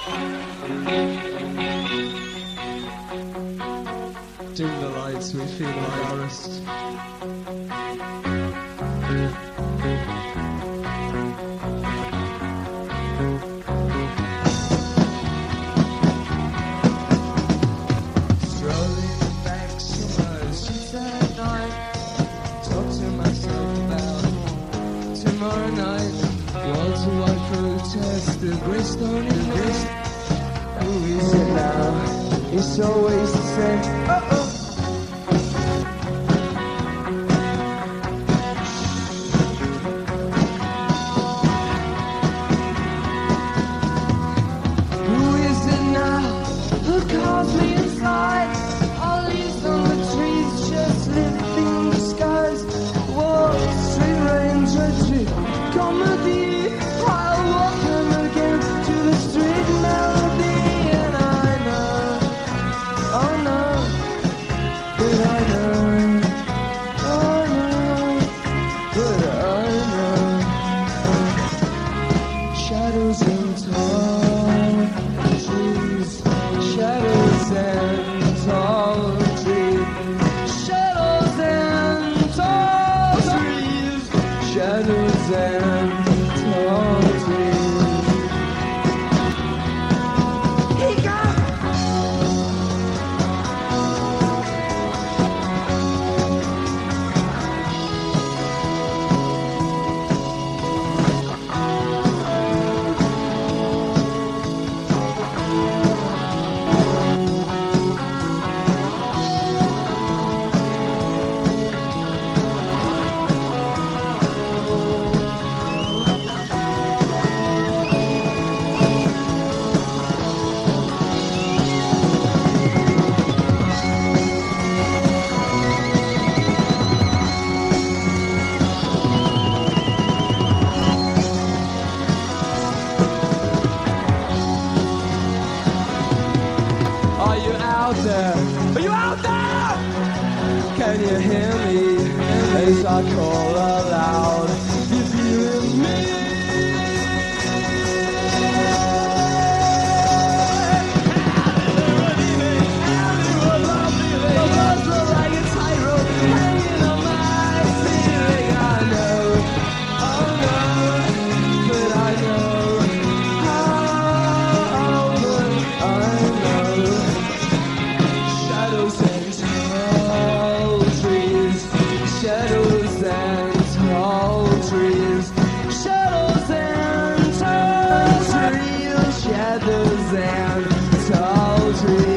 Dim the lights, we feel embarrassed. Strolling back somewhere, streets at night. Talk to myself about tomorrow night. Walls of white protest, the grey stone in this. Who is it now? It's always the same. Uh-oh. Who is it now? Who calls me inside? All leaves on the trees, just living the skies. Whoa, straight rain, tragedy, comedy. I'll walk them again to the street melody. And I know, oh no, but I know, oh no, but I know. Shadows and tall trees, shadows and tall trees, shadows and tall trees, shadows and tall trees. Are you out there? Are you out there? Can you hear me as I call aloud? If you hear me. Shadows and tall trees.